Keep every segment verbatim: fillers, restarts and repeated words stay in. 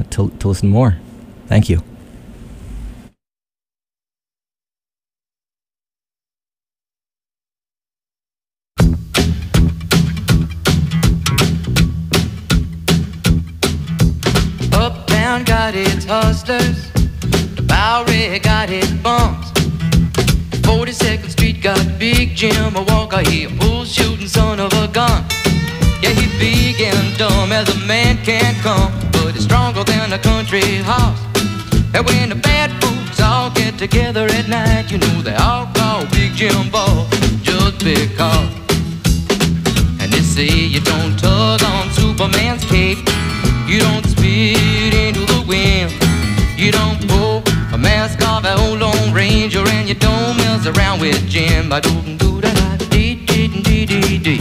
to, to listen more. Thank you. Uptown got its hustlers, the Bowery got its bums, forty-second Street got Big Jim, a Walker, he a bull shooting son of a gun. Yeah, he big and dumb as a man can come, but he's stronger than a country horse. And when the bad folks all get together at night, you know they all call Big Jim Boss just because. And they say you don't tug on Superman's cape, you don't spit into the wind, you don't pull a mask off an old Lone Ranger, and you don't mess around with Jim. I don't do that. Dee dee dee dee dee.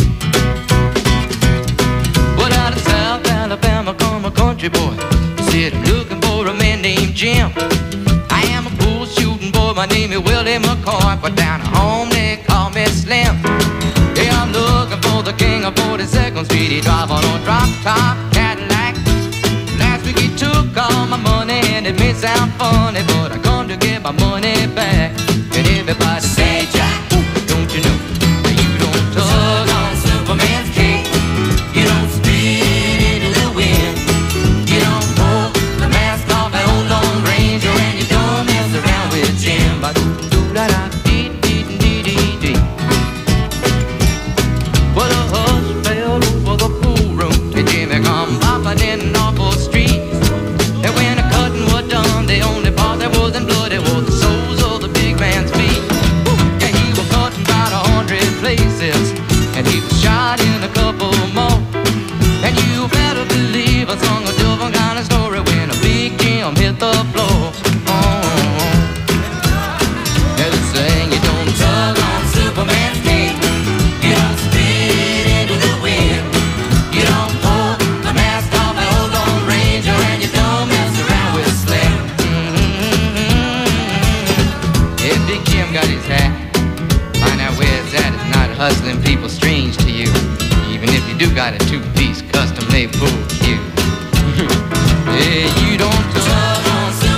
Well, out of South Alabama come a country boy. He said I'm looking for a man named Jim. I am a bull shooting boy. My name is Willie McCoy, but down at home they call me Slim. Yeah, I'm looking for the king of forty-second Street. He drive on a drop top Cadillac. Last week he took all my money, and it may sound funny, but I come to get my money back. And everybody say, Jack, don't you know that you don't tug on Superman's cape, you don't spit into the wind, you don't pull the mask off an old Lone Ranger, and you don't mess around with Jim. But do da da dee dee dee dee dee. Well, a hush fell over the pool room, and Jimmy come popping in off the street. And when the cutting was done, the only part that wasn't bloody was the soles of the big man's feet. Yeah, he was cutting about a hundred places, and he was shot in a couple more. And you better believe I sung a different kind of story when a Big Jim hit the floor. Oh, yeah, they saying you don't tug on Superman's cape, you don't spit into the wind, you don't pull the mask off an old Lone Ranger, and you don't mess around with Slim. Mm-hmm. Yeah, Big Jim got his hat. Find out where it's at. It's not hustling people strange to you, even if you do got a two-piece custom-made pool cue. Yeah, you don't tug on Superman's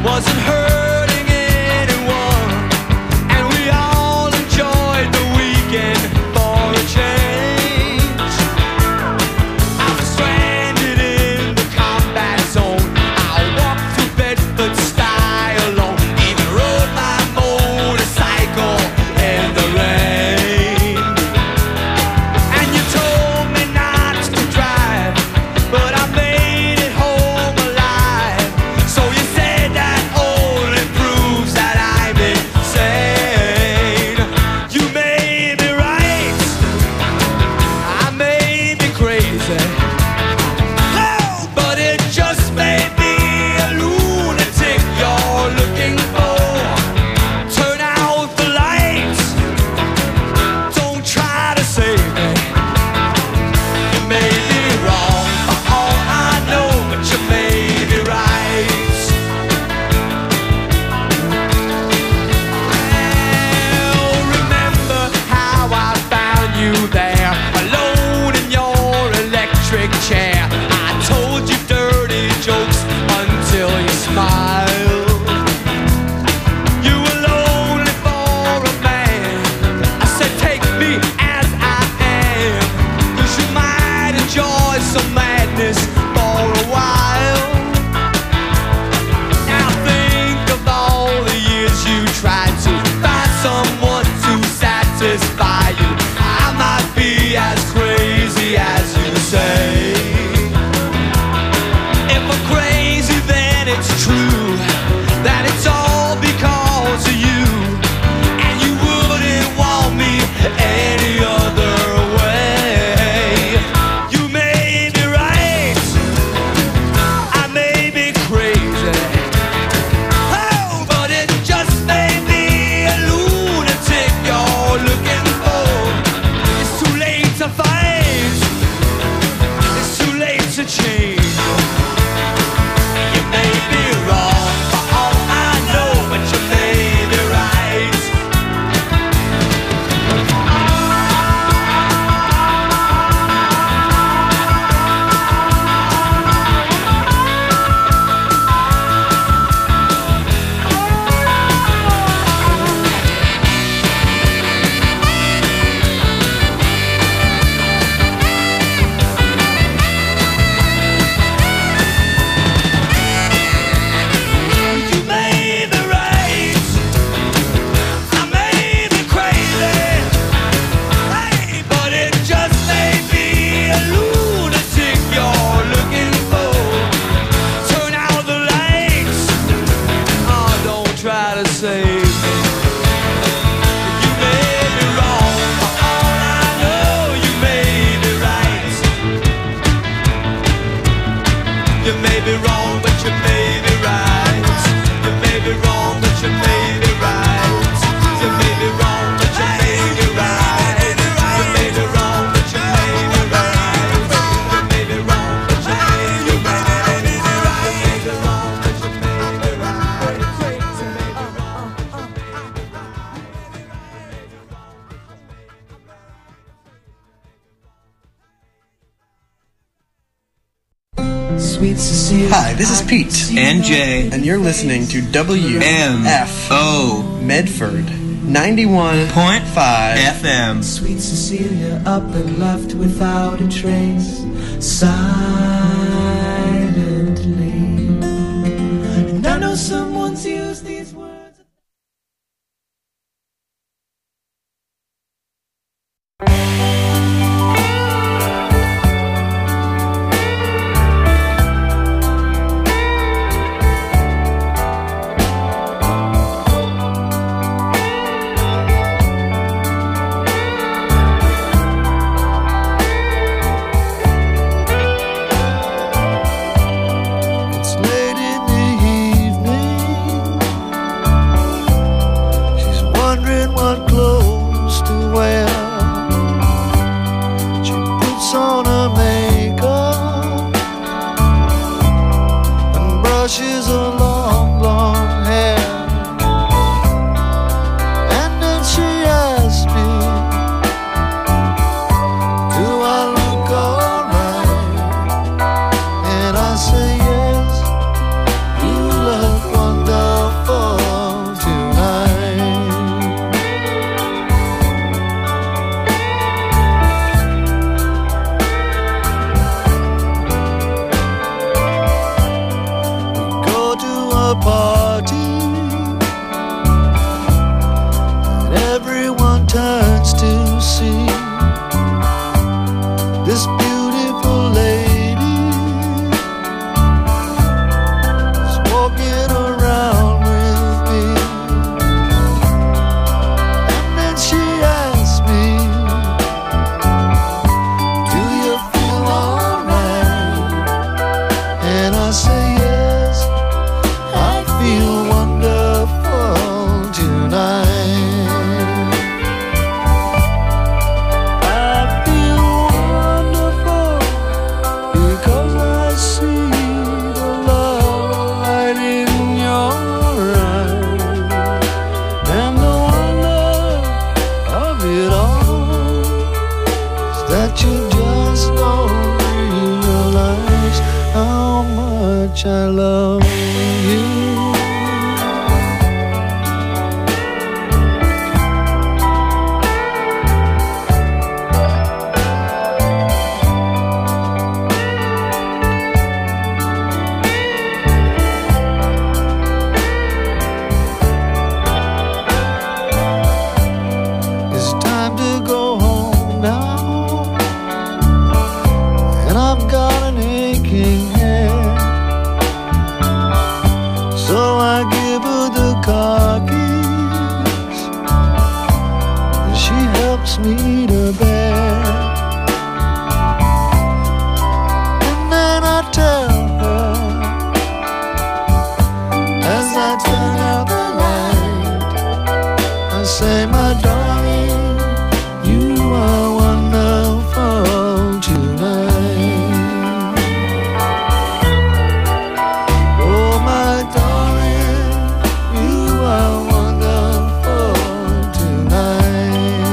wasn't hurting anyone, and we all enjoyed the weekend for a change. I was stranded in the combat zone. I walked through Bedford style alone, even rode my motorcycle in the rain. And you told me not to drive, but I made it home alive. So you said that only proves that I'm insane. You may be right, I may be crazy, oh, but it just may be a lunatic you're looking for. Turn out the lights, don't try to save me. You may be wrong for all I know, but you may be right. Well, remember how I found you there, alone in your electric chair. I told you dirty jokes until you smiled. You were lonely for a man. I said, take me as I am, 'cause you might enjoy some madness for a while. Now think of all the years you tried to find someone to satisfy you. I might be as crazy as you say. If I'm crazy, then it's true that it's all because of you, and you wouldn't want me any other way. You may be right, I may be crazy, oh, but it just may be a lunatic you're looking for. It's too late to fight, it's too late to change. You may be wrong for all I know, but you may be right. You may be right, I may be crazy, hey, but it just may be a lunatic you're looking for. Turn out the lights, oh, don't try to save me. You may be wrong for all I know, you may be right. You may be wrong, but you may be right. You may be wrong, but you may be right. You may be wrong, but you may be right. You may be wrong, but you may be right. You may be wrong, but you may be right. You may be wrong, but you may be right. You may be wrong, Sweet Cecilia. Hi, this is Pete, N J and you're listening to W M F O Medford ninety-one point five F M. Sweet Cecilia, up and left without a trace, silently. And I know someone's used these words. It's late in the evening, a party, and everyone turns to see this beautiful lady is walking around with me. And then she asks me, do you feel alright? And I say yes, I feel wonderful tonight. I love you. It's time to go home now, and I've got an aching head. So I give her the car keys, and she helps me to bed. And then I tell her, as I turn out the light, I say, my darling, you are wonderful tonight. Oh, my darling, you are wonderful tonight.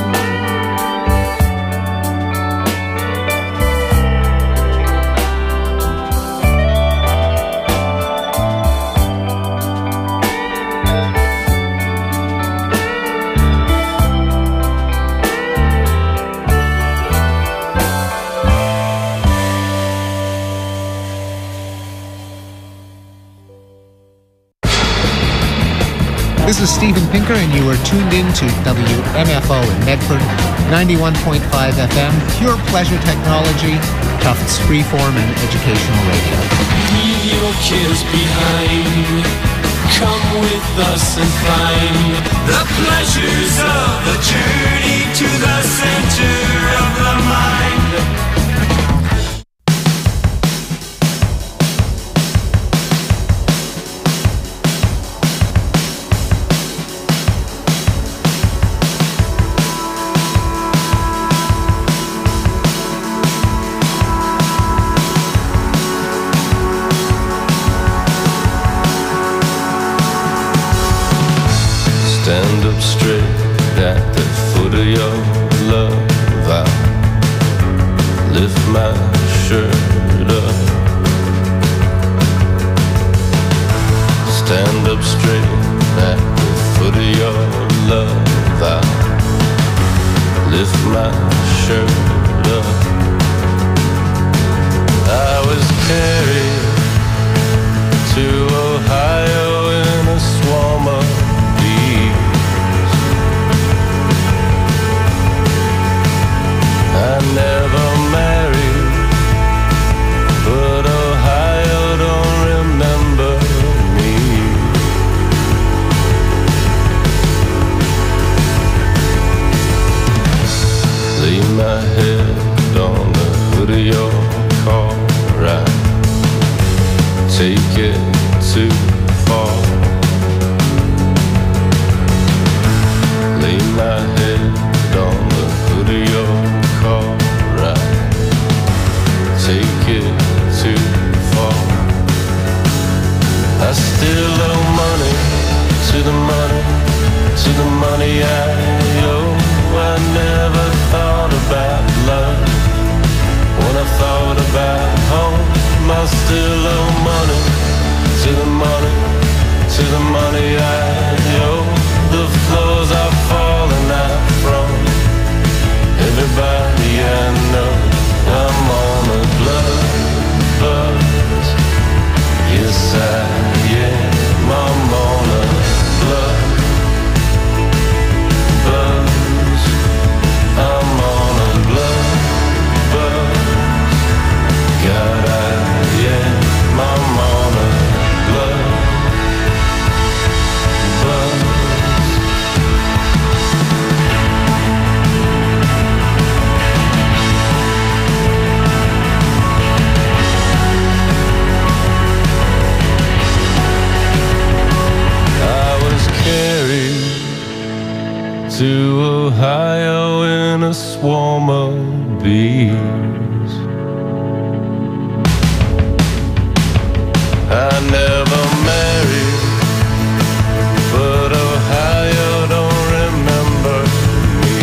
This is Steven Pinker, and you are tuned in to W M F O in Medford, ninety-one point five F M, pure pleasure technology, Tufts freeform and educational radio. Leave your cares behind. Come with us and find the pleasures of the journey to the center of the mind. Stand up straight at the foot of your love. I lift my shirt up. Stand up straight at the foot of your love. I lift my shirt up. I was carried to Ohio in a swarm of I never married, but Ohio don't remember me. Lay my head on the hood of your car, right? Take it too far. Lay my head on the hood of your car, right? Take it too far. I still owe money to the money, to the money I owe. I never thought about love when I thought about home. I still owe money to the money, to the money I owe. The floors are falling out from everybody I know. I'm on a blood buzz. Yes I am. to Ohio in a swarm of bees. I never married, but Ohio don't remember me.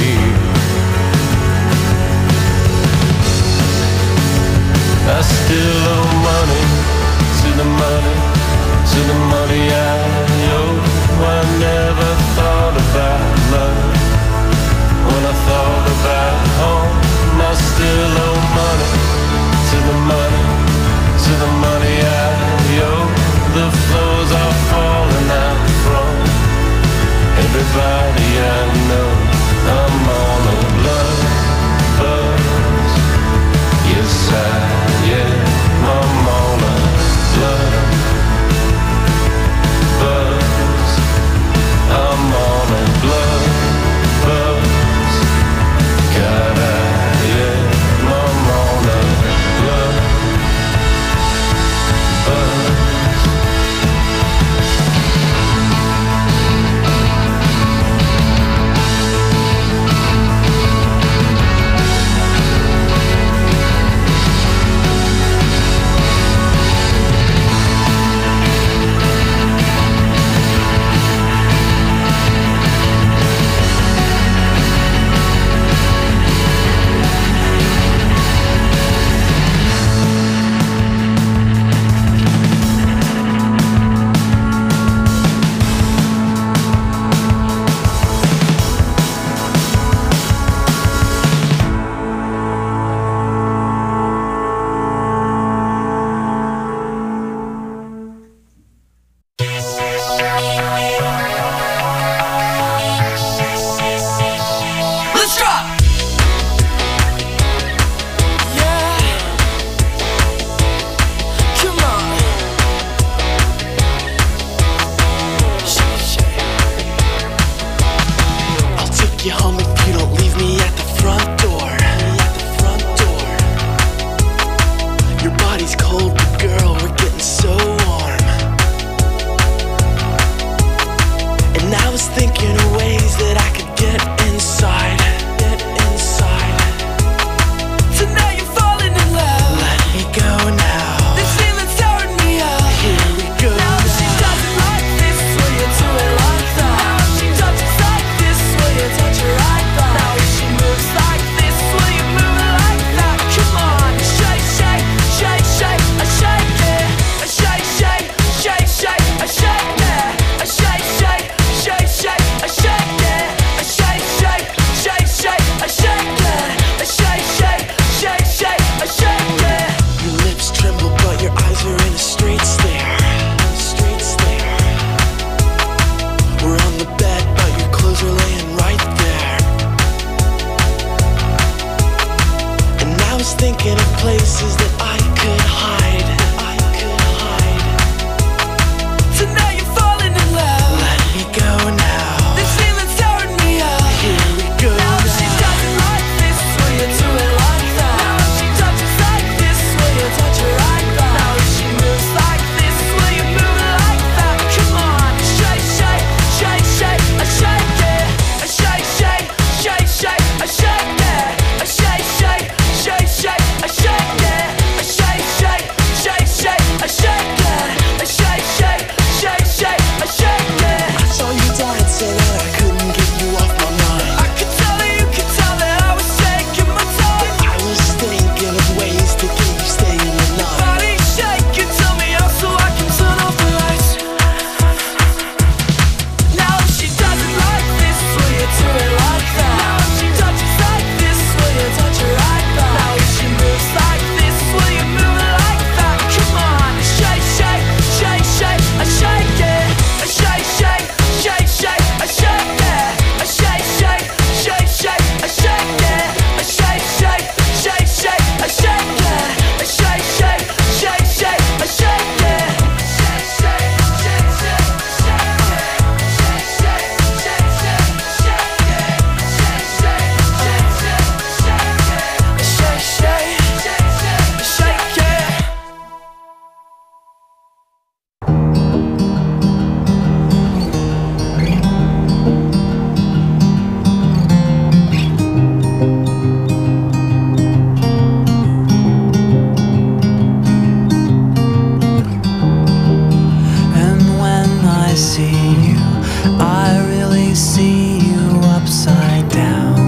I still owe money to the money, to the money I owe. I never thought about love when I thought about home. I still owe money to the money, to the money I owe. The floors are falling out from everybody I know. I'm on a blood buzz. Yes, I am. I'm on a blood buzz. I'm on a blood buzz. God, I am. I'm on a blood buzz. Shake, yeah, I shake, shake, shake, shake, I shake, yeah, I shake, I see you, I really see you upside down.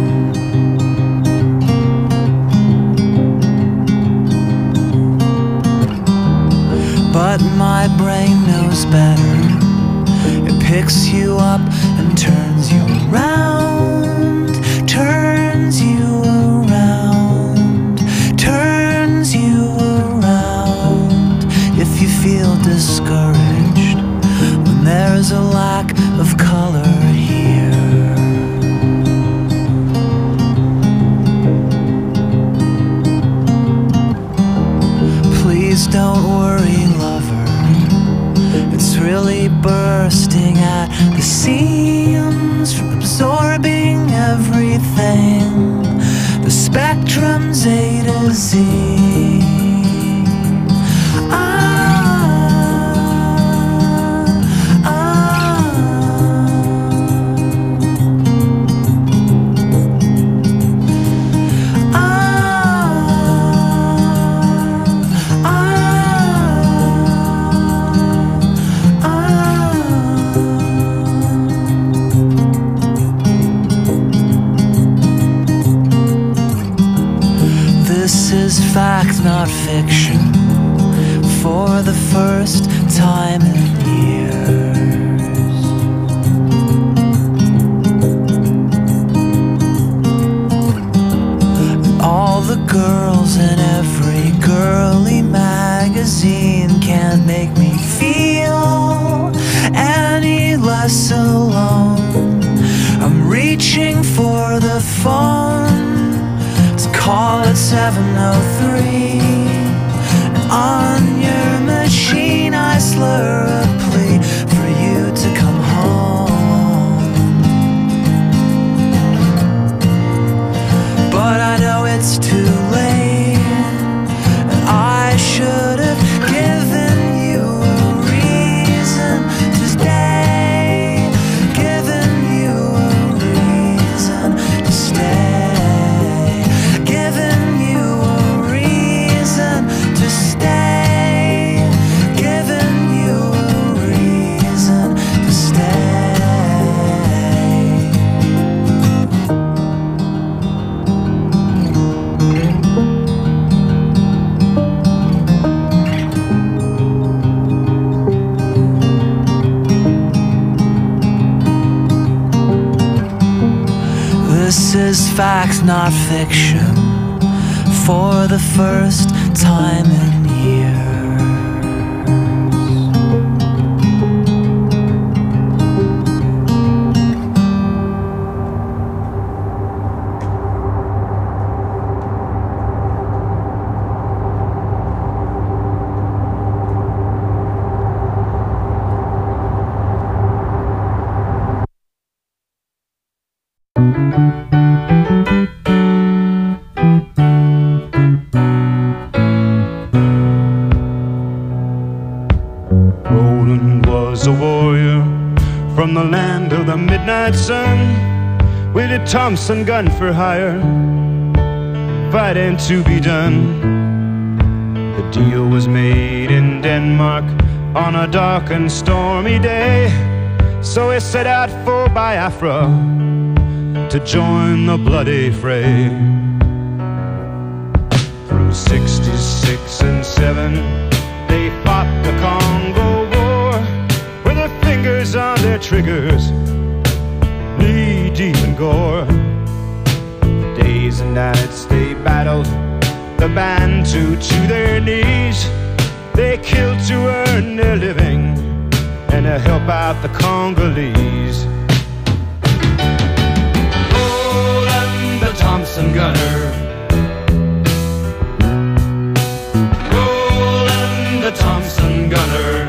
But my brain knows better. It picks you up and turns you around, turns you around, turns you around. If you feel discouraged when there's a lack of color here, please don't worry, lover. It's really bursting at the seams from absorbing everything. The spectrum's A to Z. Fact, not fiction, for the first time in years. All the girls in every girly magazine can't make me feel any less alone. I'm reaching for the phone, call it seven oh three, and on your machine I slur a plea for you to come home. But I know it's too late, and I should have given you a reason to stay, given you a reason to stay. This is fact, not fiction, for the first time in years. From the land of the midnight sun, with a Thompson gun for hire, fighting to be done. The deal was made in Denmark on a dark and stormy day, so he set out for Biafra to join the bloody fray. Through sixty-six and seven, they fought the Congo War, with their fingers on their triggers, knee deep in gore. Days and nights they battled the Bantu to their knees. They killed to earn their living and to help out the Congolese. Roland the Thompson gunner, Roland the Thompson gunner.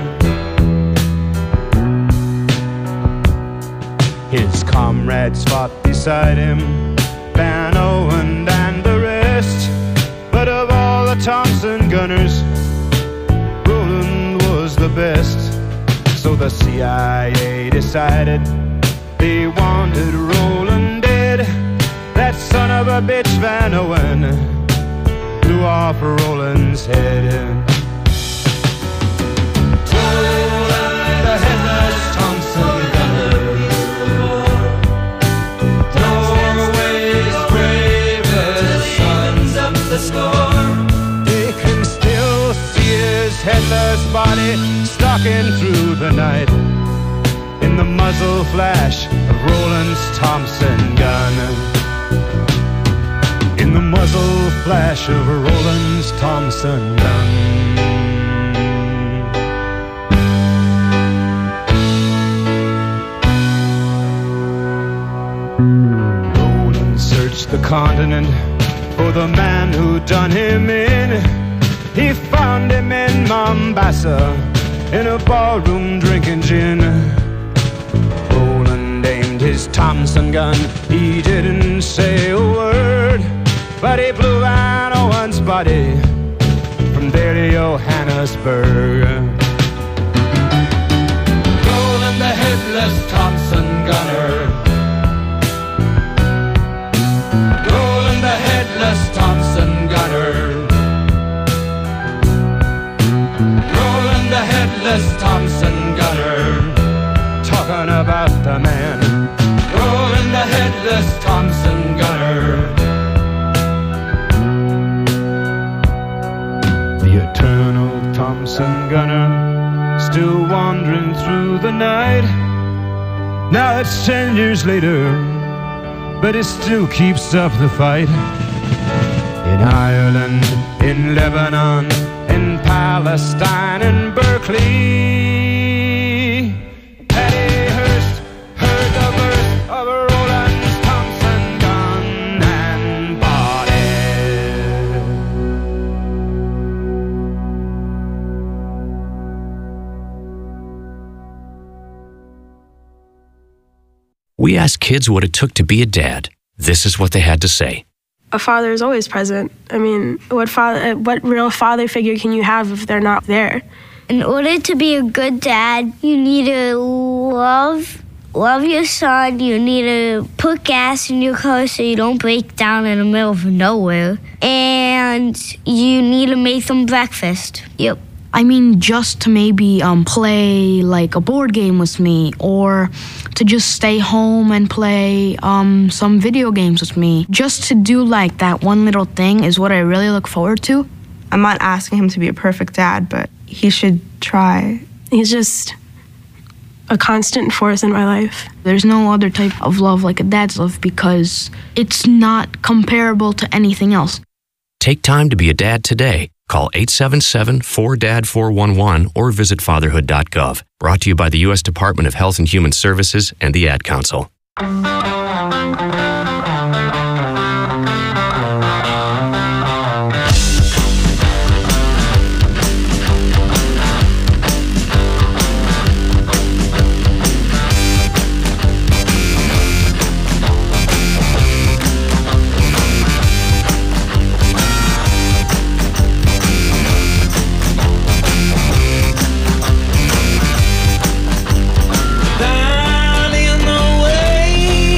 His comrades fought beside him, Van Owen and the rest. But of all the Thompson gunners, Roland was the best. So the C I A decided they wanted Roland dead. That son of a bitch Van Owen blew off Roland's head. Roland the headless stalking through the night in the muzzle flash of Roland's Thompson gun. In the muzzle flash of Roland's Thompson gun. Roland searched the continent for the man who done him in. He found him in Mombasa, in a ballroom drinking gin. Roland aimed his Thompson gun, he didn't say a word, but he blew Van Owen's body from there to Johannesburg. Roland the headless Thompson gunner, Roland the headless Thompson gunner, Roland the headless Thompson gunner, talking about the man, Roland the headless Thompson gunner. The eternal Thompson gunner, still wandering through the night. Now it's ten years later, but it still keeps up the fight. In Ireland, in Lebanon, in Palestine, in Berkeley, Paddy Hearst heard the burst of Roland's Thompson gun and body. We asked kids what it took to be a dad. This is what they had to say. A father is always present. I mean, what father, what real father figure can you have if they're not there? In order to be a good dad, you need to love, love your son. You need to put gas in your car so you don't break down in the middle of nowhere. And you need to make them breakfast. Yep. I mean, just to maybe um, play like a board game with me, or to just stay home and play um, some video games with me. Just to do like that one little thing is what I really look forward to. I'm not asking him to be a perfect dad, but he should try. He's just a constant force in my life. There's no other type of love like a dad's love because it's not comparable to anything else. Take time to be a dad today. Call eight seven seven, four D A D, four one one or visit fatherhood dot gov. Brought to you by the U S Department of Health and Human Services and the Ad Council. Down in the way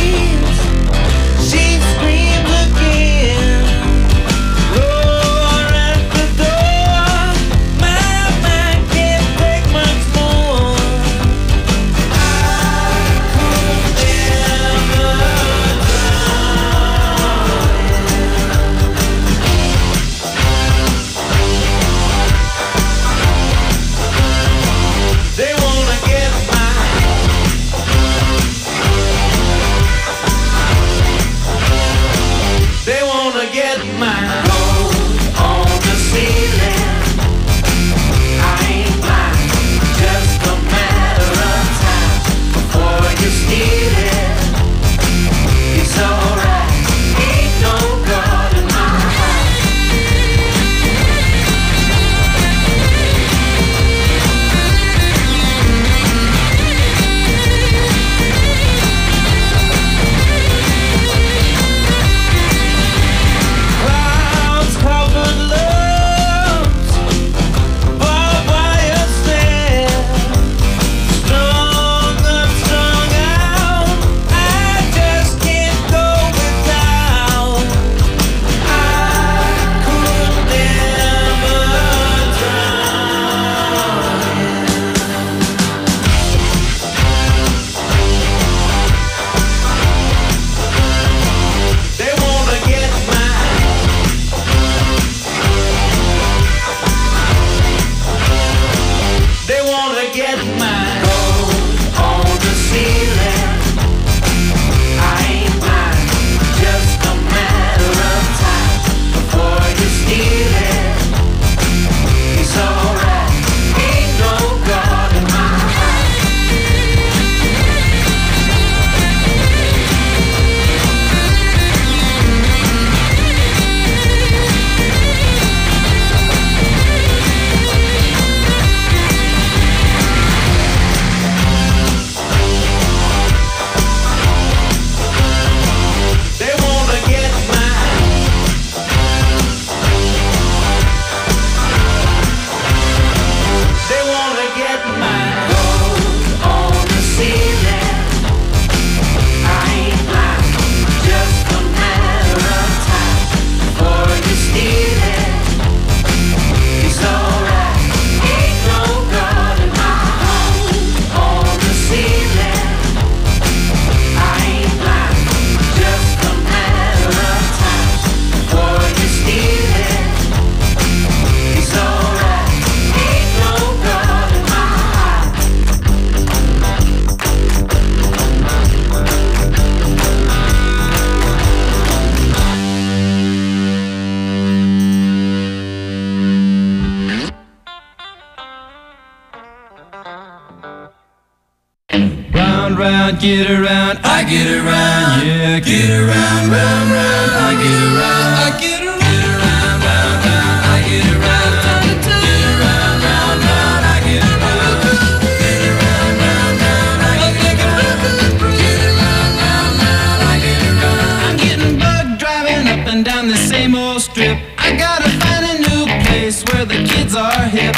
Round, round, get around, I get around, yeah, get around, round, round, I get around, I get around, round, round, round, I get around, get around, round, round, I get around, get around, round, round, I get around, get around, round, round, I get around. I'm getting bugged driving up and down the same old strip. I gotta find a new place where the kids are hip.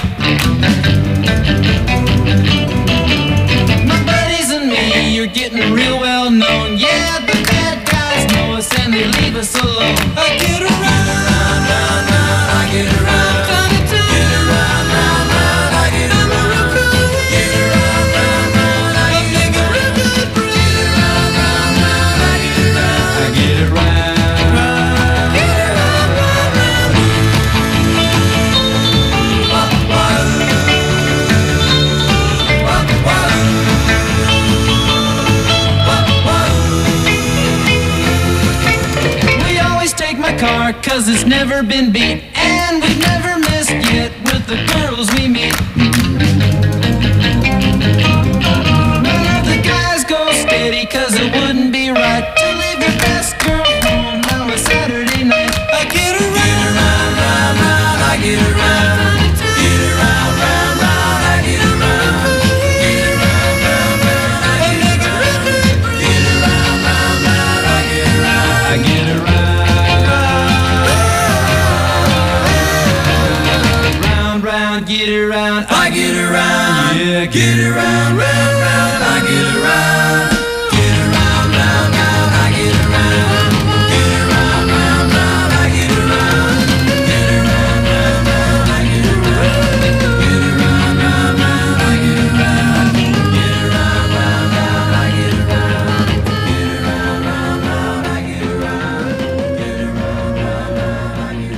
You're getting real well known. Yeah, the bad guys know us and they leave us alone. I get around, round, round, round, I get around. Get around, round, round, I get around. Get around, round, round, I get around. Get around, round, round, I get around. I get around, round, get around, round, round. Wah, wah, wah, wah. Car, cause it's never been beat, and we've never missed yet with the girls we meet. None of the guys go steady, cause it wouldn't be right to leave your best girl home on a Saturday night. I get around, round, round, round, I get around. Get around, round, round, I get around. Get around, round, round, I get around. Get around, round, round, I get around. I get around. Get around, I get around, yeah, get around, round, round, I get around. Get around, round, round, I get around. Get around, round, round, I get around. Get around, round, round, I get around. Get around, round, round, I get around. Get around, round, round, I get around. Get around, round, round, I get around. Get around, round, round, I get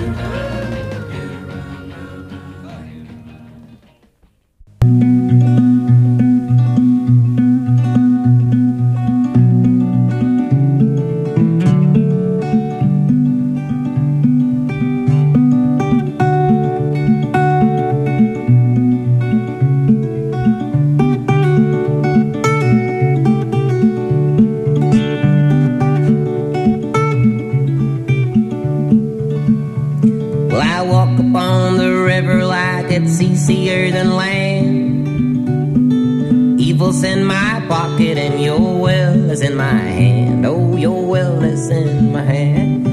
Well, I walk upon the river like it's easier than land. Evil's in my pocket and your will is in my hand. Oh, your will is in my hand.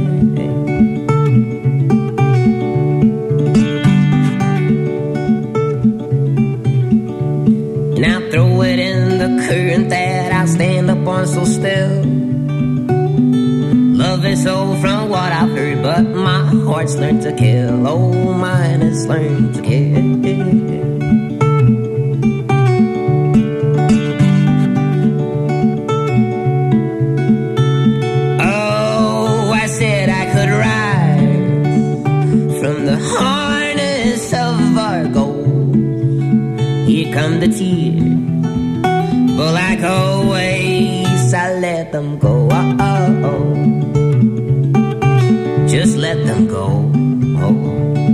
And I'll throw it in the current that I stand upon so still. Love is old from what I've heard, but my heart's learned to kill. Oh, mine has learned to kill. Oh, I said I could rise from the harness of our gold. Here come the tears, but like always, I let them go. Oh, oh, oh. Just let them go. Oh.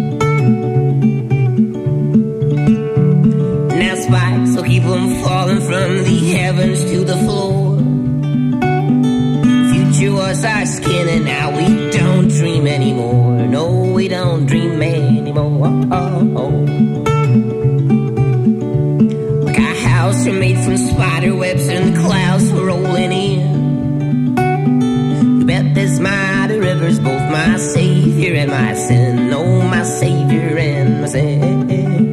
Now spikes will keep them falling from the heavens to the floor. Future was our skin and now we don't dream anymore. No, we don't dream anymore. Oh, oh, oh. Like our house are made from spider webs and the clouds were rolling in. You bet this mighty river's both my savior and my sin. Oh, my savior and my sin.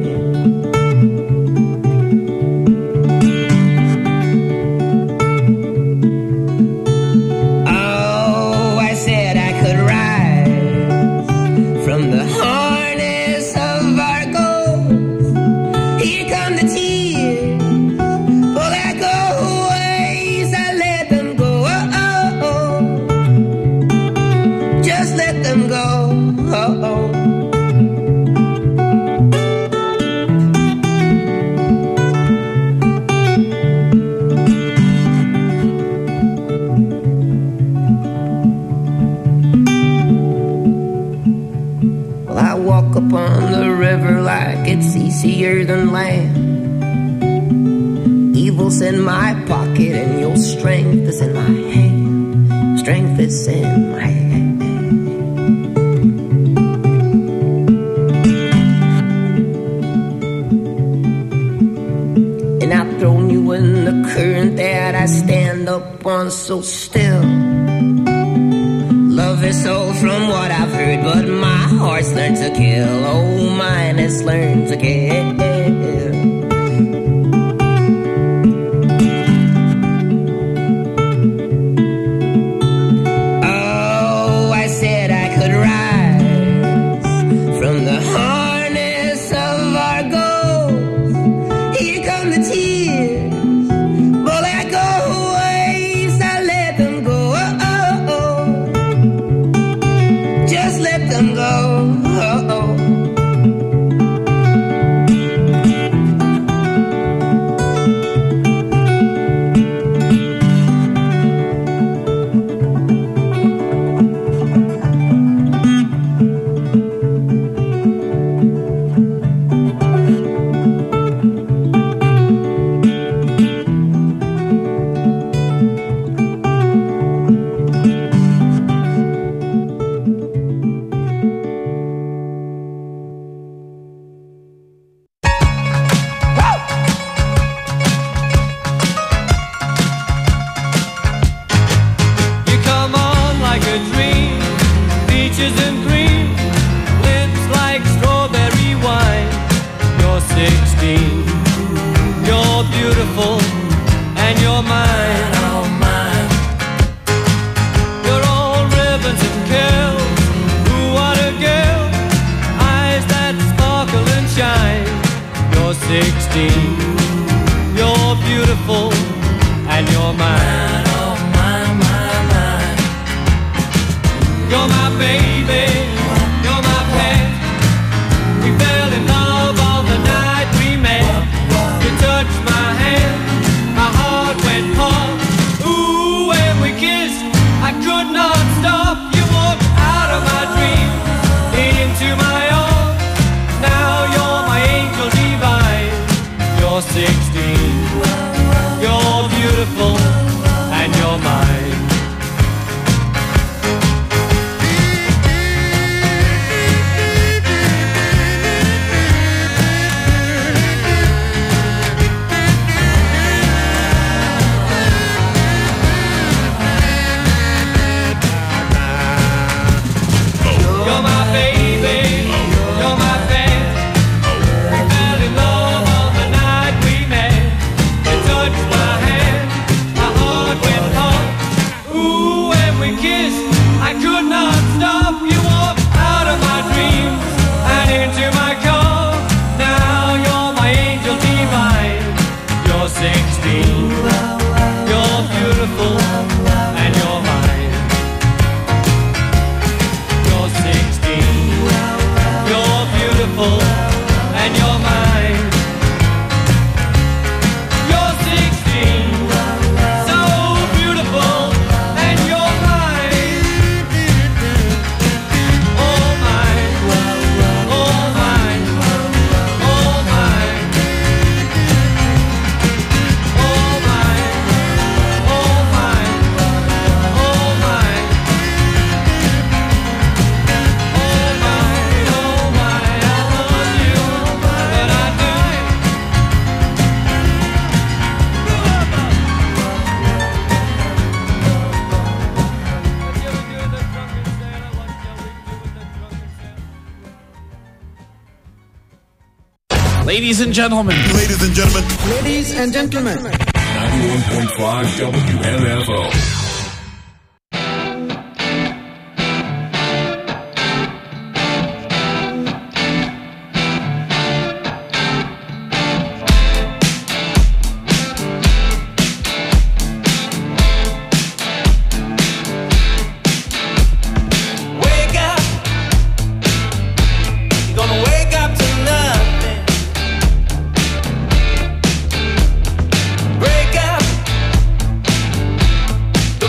Oh, I said I could rise from the harness of our goals. Here come the tears, but like always I let them go. Oh, oh, oh. Just let them go. Oh, oh. evil's in my pocket, and your strength is in my hand. Strength is in my hand. And I've thrown you in the current that I stand up on so still. Love is all from what I've heard, but my heart's learned to kill. Oh, mine has learned to kill. Oh, I said I could rise from the harness of our goals. Here come the tears, but let go waves, I let them go. Oh, oh. Just let them go. Oh, oh. Ladies and gentlemen. Ladies and gentlemen. Ladies and gentlemen. ninety-one point five W M F O. Break up.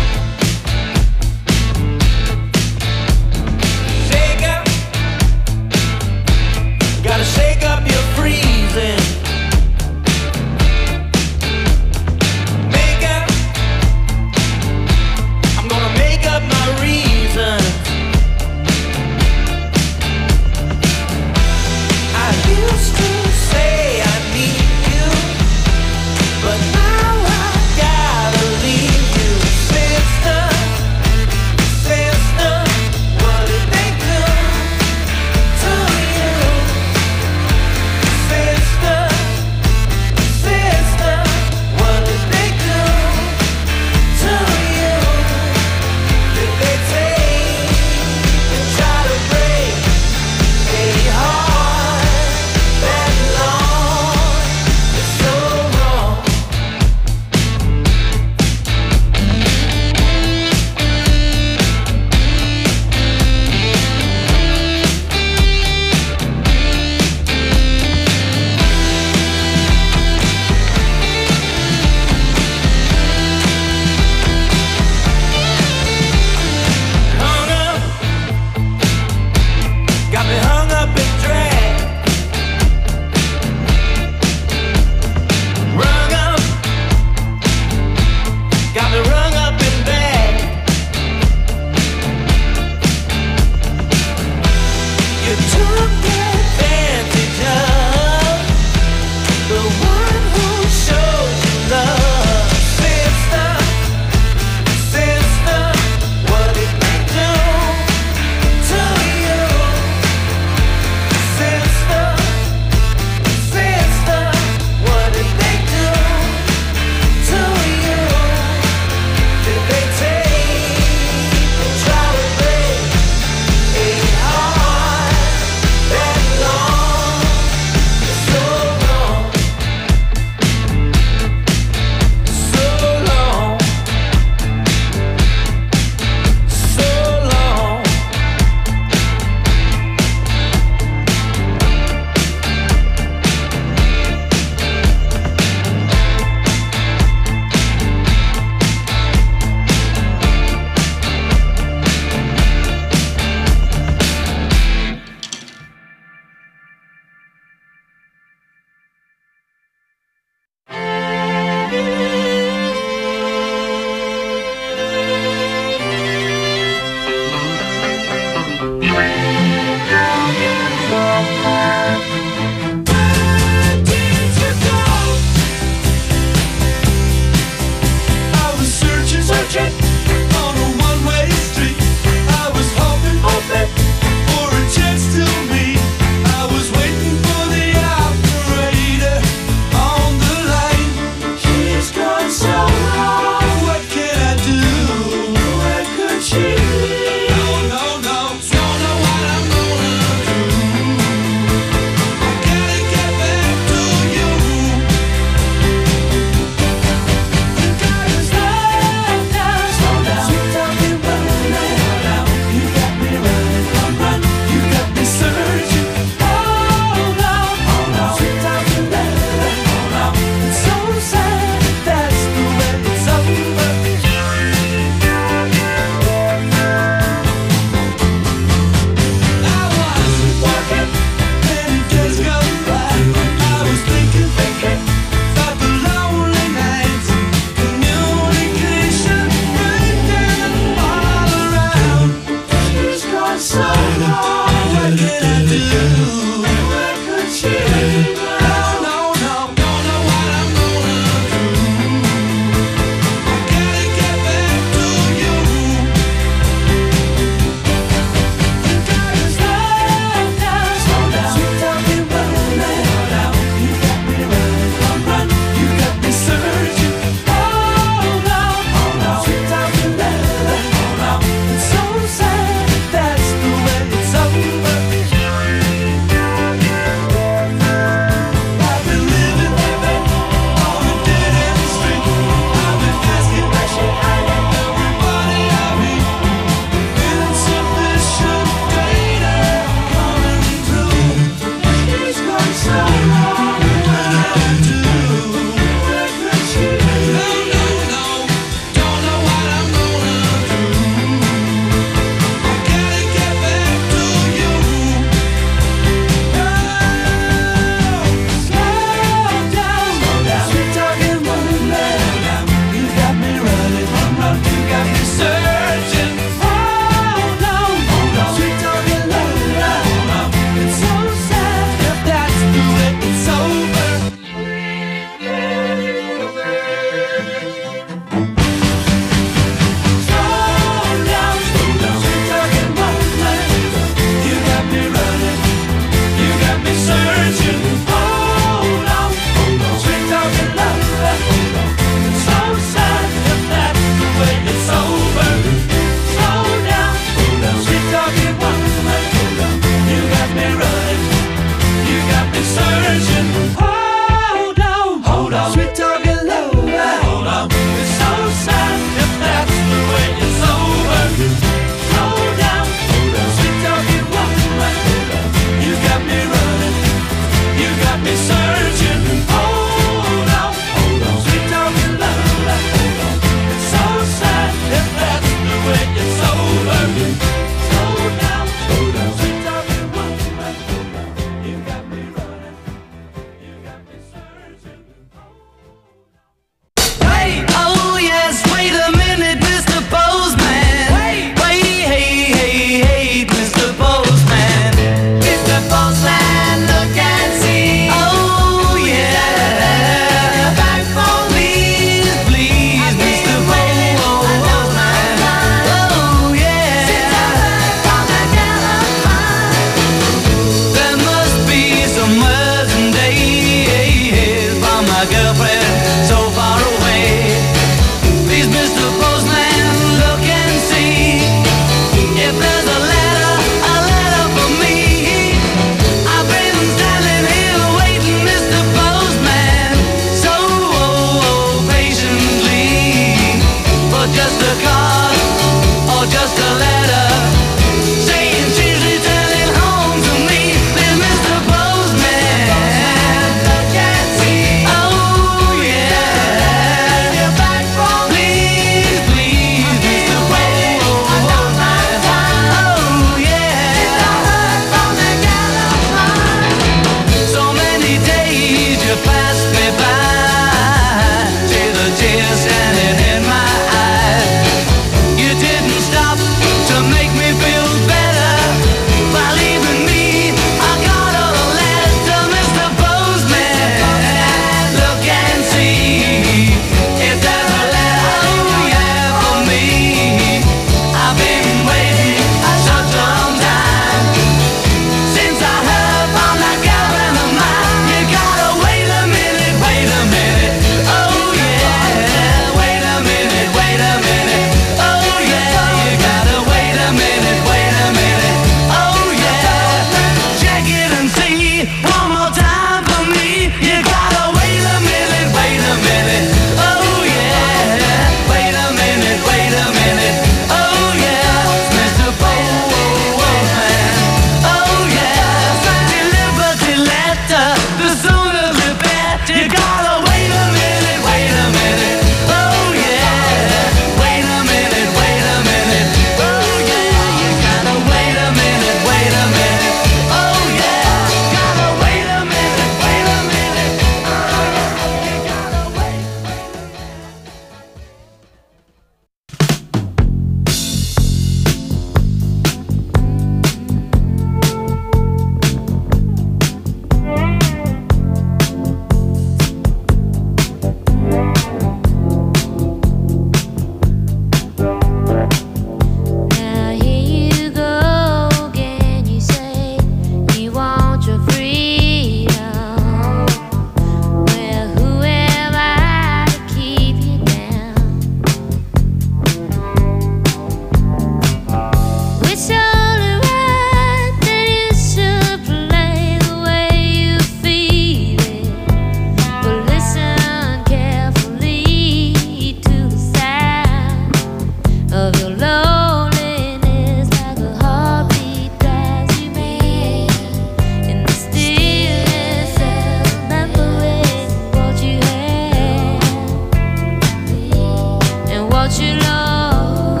what you love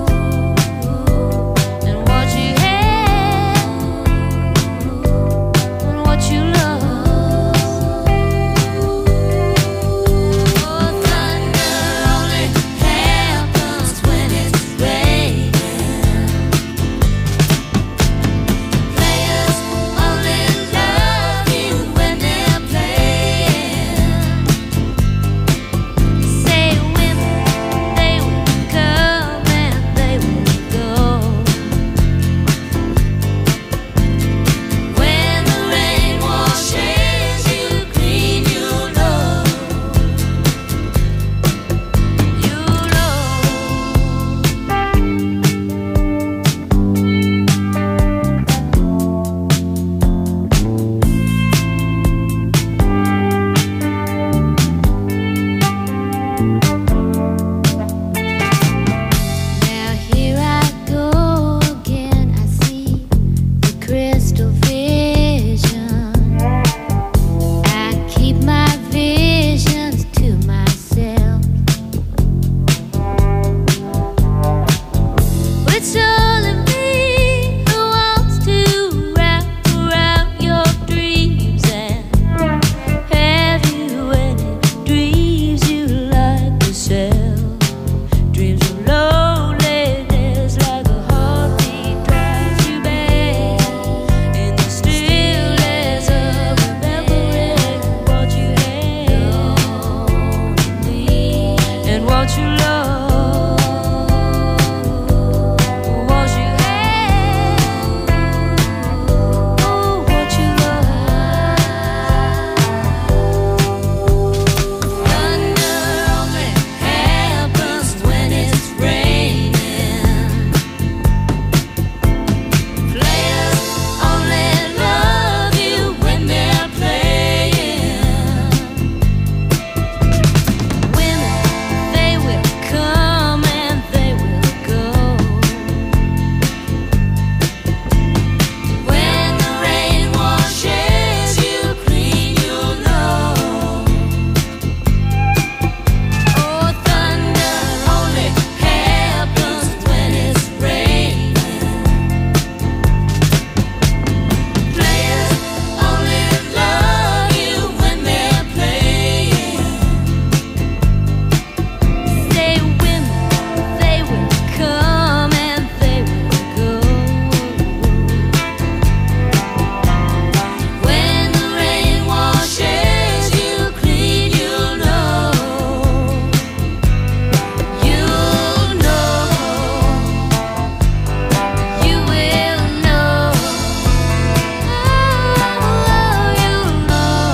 and what you have and what you love. Oh, thunder only happens when it's raining. Players only love you when they're playing. Say women, they will come and they will go. When the rain washes you clean, you know, you know. Now here I go again. I see the crystal vision. I keep my visions to myself. It's only me who wants to wrap around your dreams and have you any dreams you like yourself. Dreams of loneliness like a heartbeat drives you back in the stillness of remembering what you had and what you love, what you had, oh, what you love. Thunder only happens when it's raining. Players only love you when they're playing. Women, they will come and they will go. When the rain washes you clean, you'll know. Oh, thunder only happens when it's raining. Players only love you when they're playing. Say women, they will come and they will go. When the rain washes you clean, you'll know, you'll know, you will know, oh, you'll know.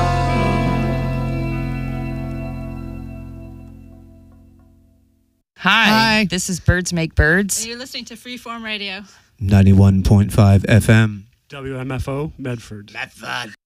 Hi, this is Birds Make Birds. And you're listening to Freeform Radio. ninety-one point five F M. W M F O, Medford. Medford.